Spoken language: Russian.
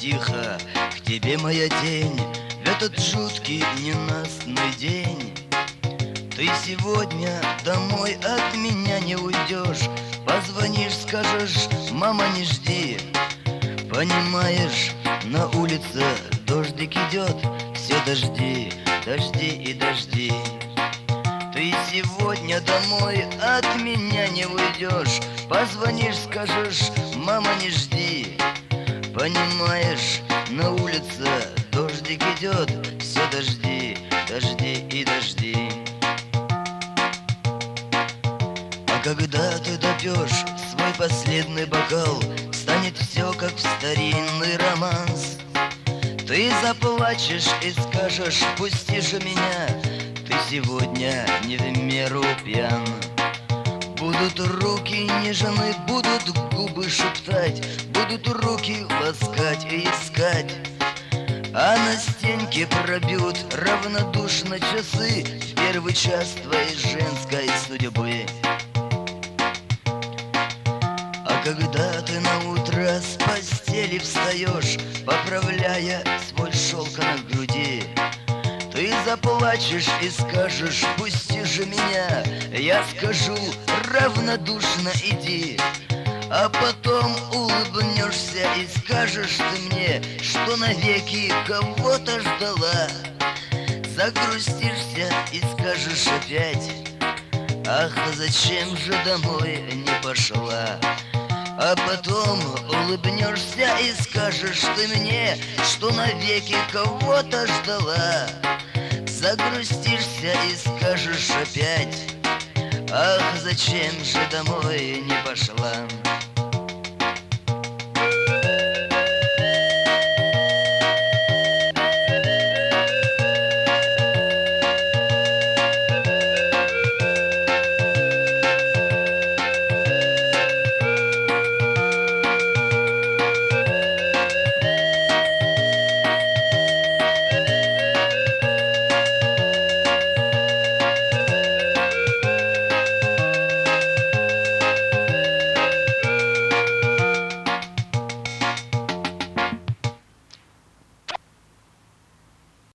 тихо к тебе, моя тень, в этот жуткий ненастный день. Ты сегодня домой от меня не уйдешь. Позвонишь, скажешь: мама, не жди. Понимаешь, на улице дождик идет, все дожди, дожди и дожди. Ты сегодня домой от меня не уйдешь. Позвонишь, скажешь: мама, не жди. Понимаешь, на улице дождик идет, все дожди, дожди и дожди. А когда ты допьешь свой последний бокал, станет все как в старинный романс. Ты заплачешь и скажешь: пусти же меня, ты сегодня не в меру пьян. Будут руки нежны, будут губы шептать, будут руки ласкать и искать. А на стенке пробьют равнодушно часы в первый час твоей женской судьбы. А когда ты на утро с постели встаешь, поправляя свой шелк на груди, ты заплачешь и скажешь: пусти же меня. Я скажу: равнодушно иди. А потом улыбнешься и скажешь ты мне, что навеки кого-то ждала. Загрустишься и скажешь опять: ах, зачем же домой не пошла? А потом улыбнешься и скажешь ты мне, что навеки кого-то ждала. Загрустишься и скажешь опять: ах, зачем же домой не пошла?